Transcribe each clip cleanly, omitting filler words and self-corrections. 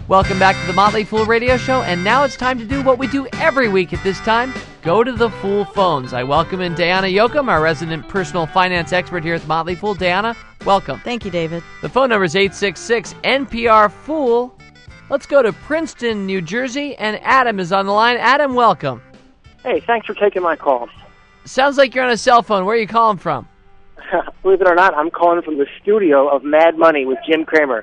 Welcome back to the Motley Fool Radio Show, and now it's time to do what we do every week at this time, go to the Fool phones. I welcome in Diana Yoakum, our resident personal finance expert here at the Motley Fool. Diana, welcome. Thank you, David. The phone number is 866-NPR-FOOL. Let's go to Princeton, New Jersey, and Adam is on the line. Adam, welcome. Hey, thanks for taking my call. Sounds like you're on a cell phone. Where are you calling from? Believe it or not, I'm calling from the studio of Mad Money with Jim Cramer.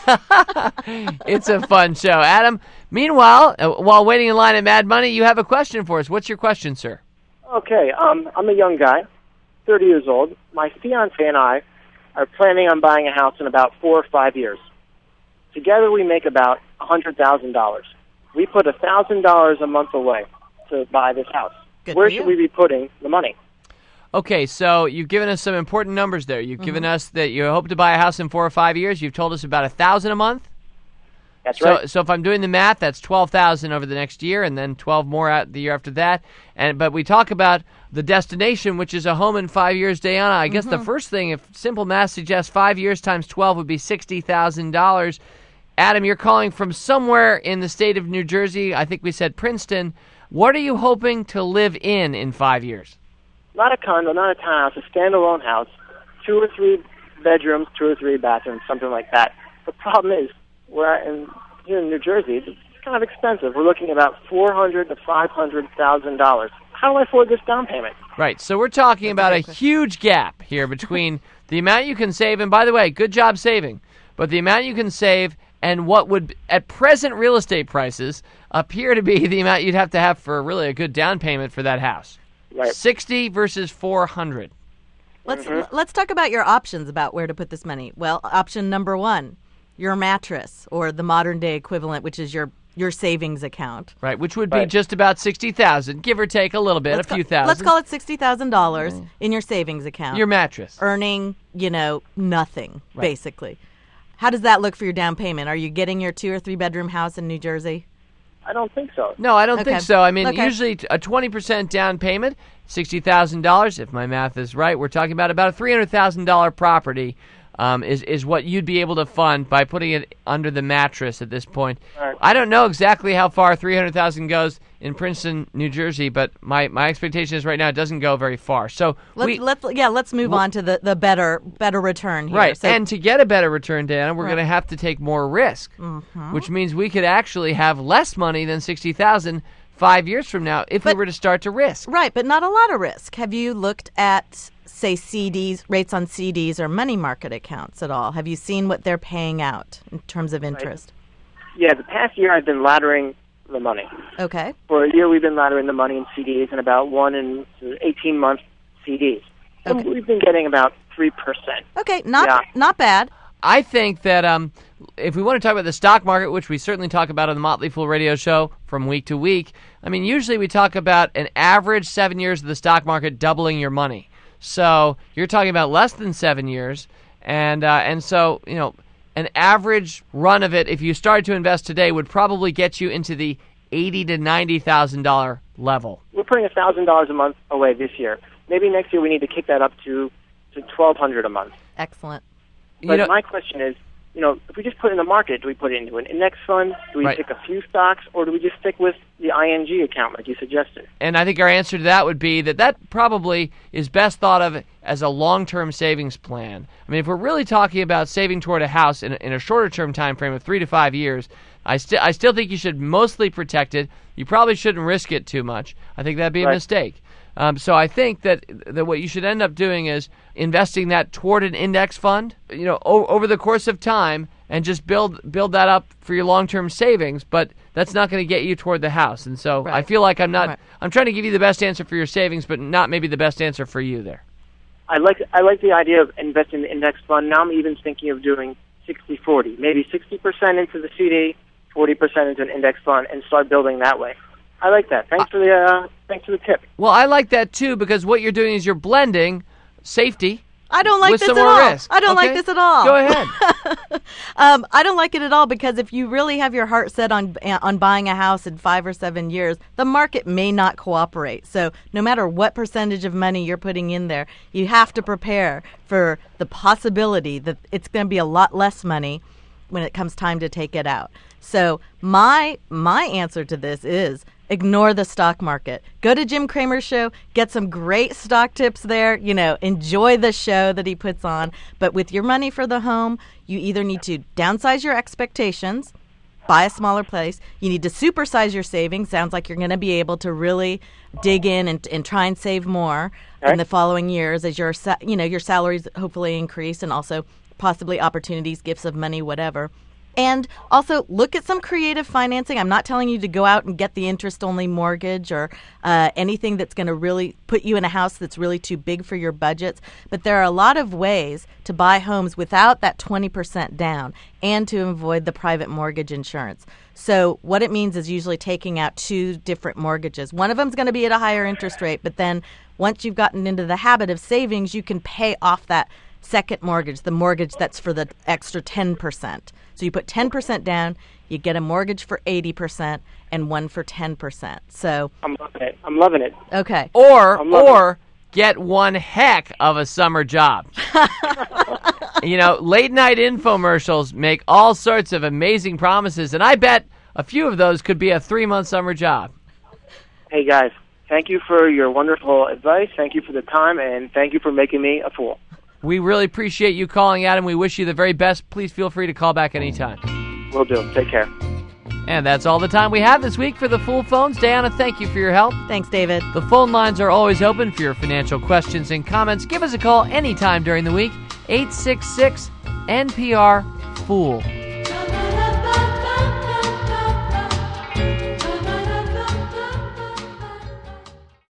It's a fun show. Adam, meanwhile, while waiting in line at Mad Money, you have a question for us. What's your question, sir? Okay, I'm a young guy, 30 years old. My fiance and I are planning on buying a house in about 4 or 5 years. Together we make about $100,000. We put $1,000 a month away to buy this house. Good Where for should you. we be putting the money? Okay, so you've given us some important numbers there. You've given us that you hope to buy a house in 4 or 5 years. You've told us about $1,000 a month. That's right. So if I'm doing the math, that's $12,000 over the next year, and then 12 more out the year after that. But we talk about the destination, which is a home in 5 years. Diana, I guess the first thing, if simple math suggests 5 years times 12 would be $60,000. Adam, you're calling from somewhere in the state of New Jersey. I think we said Princeton. What are you hoping to live in 5 years? Not a condo, not a townhouse, a standalone house, 2 or 3 bedrooms, 2 or 3 bathrooms, something like that. The problem is, here in New Jersey, it's kind of expensive. We're looking at about $400,000 to $500,000. How do I afford this down payment? Right, so we're talking about a huge gap here between the amount you can save, and by the way, good job saving, but the amount you can save and what would, at present real estate prices, appear to be the amount you'd have to have for really a good down payment for that house. Right. 60 versus 400. Let's talk about your options about where to put this money. Well, option number 1, your mattress, or the modern day equivalent, which is your savings account. Right, which would be just about $60,000, give or take a little bit, a few thousand. Let's call it $60,000 in your savings account. Your mattress. Earning, nothing, basically. How does that look for your down payment? Are you getting your 2 or 3 bedroom house in New Jersey? I don't think so. No, I don't think so. I mean, Okay. usually a 20% down payment, $60,000, if my math is right. We're talking about a $300,000 property is what you'd be able to fund by putting it under the mattress at this point. Right. I don't know exactly how far $300,000 goes in Princeton, New Jersey, but my expectation is right now it doesn't go very far. So let's move on to the better return here. Right, So, and to get a better return, Dan, we're going to have to take more risk, which means we could actually have less money than $60,000 5 years from now if we were to start to risk. right, but not a lot of risk. Have you looked at, say, CDs, rates on CDs or money market accounts at all? Have you seen what they're paying out in terms of interest? Yeah, the past year I've been laddering the money. Okay. For a year we've been laddering the money in CDs and about 1 and 18-month CDs. And Okay. we've been getting about 3%. Okay, not bad. I think that if we want to talk about the stock market, which we certainly talk about on the Motley Fool Radio Show from week to week, I mean, usually we talk about an average 7 years of the stock market doubling your money. So you're talking about less than 7 years, and so an average run of it, if you started to invest today, would probably get you into the $80,000 to $90,000 level. We're putting $1,000 a month away this year. Maybe next year we need to kick that up to $1,200 a month. Excellent. But my question is, if we just put it in the market, do we put it into an index fund? Do we pick a few stocks? Or do we just stick with the ING account like you suggested? And I think our answer to that would be that probably is best thought of as a long-term savings plan. I mean, if we're really talking about saving toward a house in a shorter-term time frame of 3 to 5 years, I still think you should mostly protect it. You probably shouldn't risk it too much. I think that'd be a mistake. So I think that what you should end up doing is investing that toward an index fund, over the course of time, and just build that up for your long-term savings. But that's not going to get you toward the house. And so I feel like I'm trying to give you the best answer for your savings, but not maybe the best answer for you there. I like the idea of investing in the index fund. Now I'm even thinking of doing 60-40, maybe 60% into the CD, 40% into an index fund, and start building that way. I like that. Thanks for the tip. Well, I like that too, because what you're doing is you're blending safety I don't like with this some at more all. risk. I don't like Okay? this at all. Go ahead. I don't like it at all because if you really have your heart set on buying a house in 5 or 7 years, the market may not cooperate. So no matter what percentage of money you're putting in there, you have to prepare for the possibility that it's going to be a lot less money when it comes time to take it out. So my answer to this is ignore the stock market. Go to Jim Cramer's show, get some great stock tips there, enjoy the show that he puts on. But with your money for the home, you either need to downsize your expectations, buy a smaller place. You need to supersize your savings. Sounds like you're going to be able to really dig in and try and save more in the following years as your salaries hopefully increase, and also possibly opportunities, gifts of money, whatever. And also look at some creative financing. I'm not telling you to go out and get the interest-only mortgage or anything that's going to really put you in a house that's really too big for your budgets. But there are a lot of ways to buy homes without that 20% down and to avoid the private mortgage insurance. So what it means is usually taking out 2 different mortgages. One of them is going to be at a higher interest rate, but then once you've gotten into the habit of savings, you can pay off that second mortgage, the mortgage that's for the extra 10%. So you put 10% down, you get a mortgage for 80% and one for 10%. So I'm loving it. Okay. Or get one heck of a summer job. Late night infomercials make all sorts of amazing promises, and I bet a few of those could be a 3-month summer job. Hey guys, thank you for your wonderful advice. Thank you for the time, and thank you for making me a fool. We really appreciate you calling out, and we wish you the very best. Please feel free to call back anytime. Will do. Take care. And that's all the time we have this week for the Fool Phones. Diana, thank you for your help. Thanks, David. The phone lines are always open for your financial questions and comments. Give us a call anytime during the week, 866-NPR-FOOL.